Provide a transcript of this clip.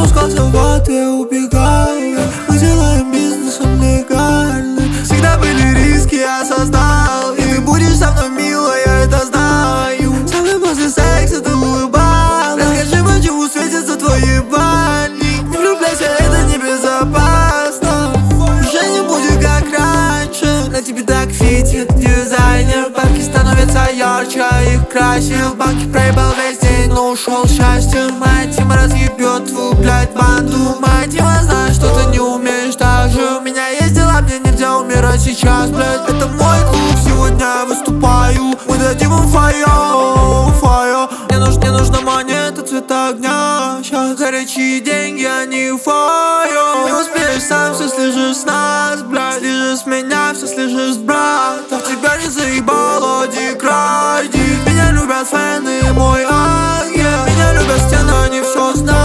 спускался в ад, я убегаю. Мы делаем бизнесом легальный. Всегда были риски, я осознал. И ты будешь со мной, милая, я это знаю. Со мной после секса ты улыбалась. Расскажи, почему светятся твои бани. Не влюбляйся, это небезопасно. Уже не будет как раньше. На тебе так фитит дизайнер. Бабки становятся ярче, а их красил. Банки проебал весь день, но ушел счастьем. Моя тема разъебет твою, блядь, банду. Моя тема знает, что ты не умеешь так же. У меня есть дела, мне нельзя умирать сейчас, блядь. Это мой клуб, сегодня я выступаю. Мы дадим им файо. Мне нужна монета цвета огня. Сейчас горячие деньги, они файо. Не успеешь сам, все слежишь с нас, блядь. Лежишь с меня, все слежишь с брата. Тебя не заебало, Дик Райди. Меня любят фэны, мой ангел. Меня любят стены, они все знают.